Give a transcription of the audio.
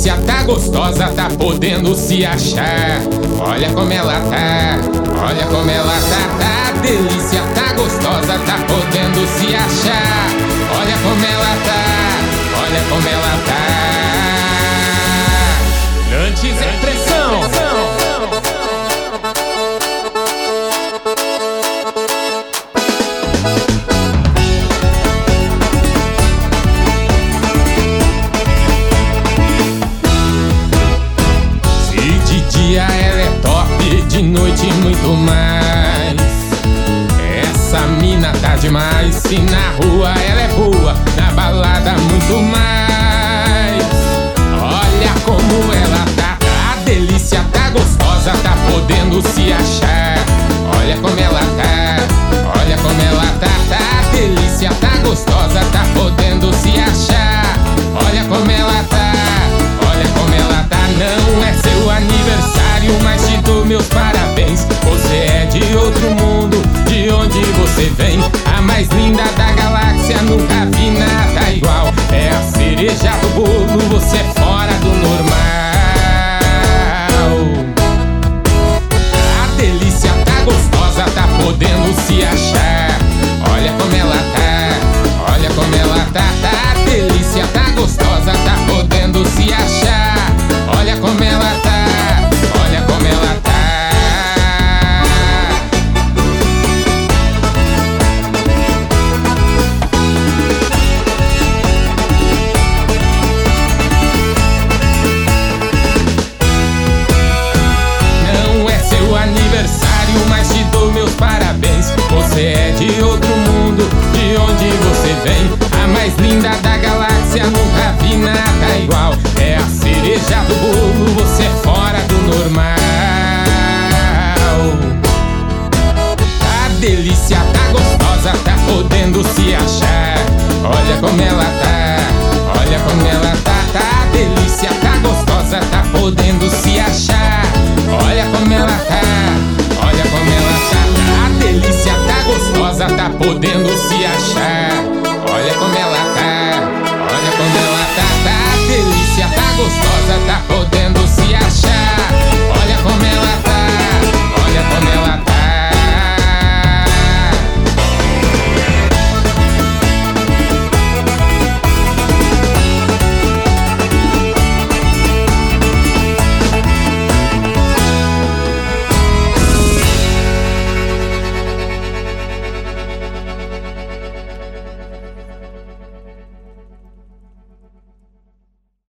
delícia tá gostosa, tá podendo se achar. Olha como ela tá, olha como ela tá. Delícia tá gostosa, tá podendo se achar. Olha como ela tá, olha como ela tá. Nantes é pressão. Ela é top, de noite muito mais. Essa mina tá demais. Se na rua ela é boa, na balada muito mais. Olha como ela tá, a delícia tá gostosa, tá podendo se achar. Olha como ela tá, olha como ela tá. A delícia tá gostosa, tá podendo se achar. Olha como ela tá, olha como ela tá. Não é seu aniversário, mas te dou meus parabéns. Você é de outro mundo, de onde você vem. A mais linda da galáxia, nunca vi nada igual. É a cereja do bolo, você é fora do normal. A delícia tá gostosa, tá podendo se achar. Olha como ela tá, olha como ela tá. A delícia tá gostosa, tá podendo se achar. Olha como ela tá, olha como ela tá. Não é seu aniversário, mas te dou meus parabéns. Você é de outro mundo, de onde você vem. A mais linda da galáxia, nunca vi nada igual. É a cereja do bolo, você é fora do normal. A delícia tá gostosa, tá podendo se achar. Olha como ela tá, olha como ela tá. A delícia tá gostosa, tá podendo se achar. Olha como ela tá, olha como ela tá. A delícia tá gostosa, tá podendo se